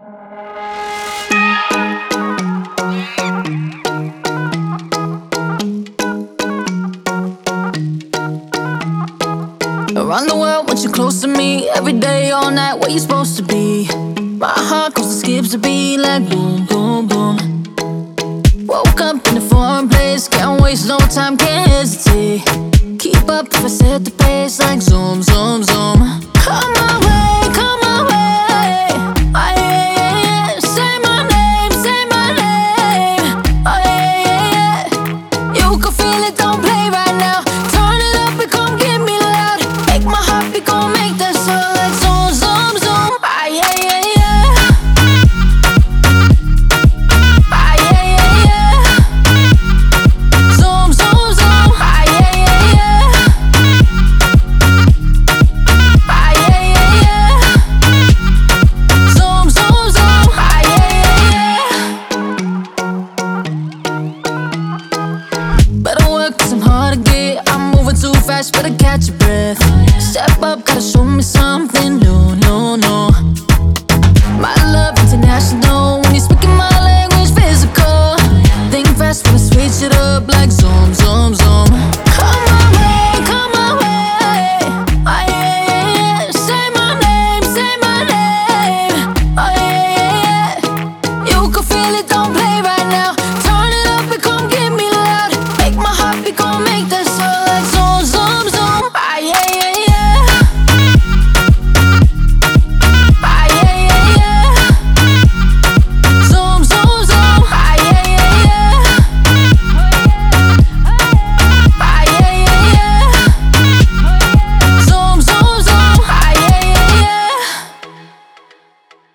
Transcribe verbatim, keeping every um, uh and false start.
Around the world, want you close to me. Every day, all night, where you supposed to be? My heart goes and skips a beat like boom, boom, boom. Woke up in a foreign place, can't waste no time, can't hesitate. Keep up if I set the pace like zoom, zoom, zoom.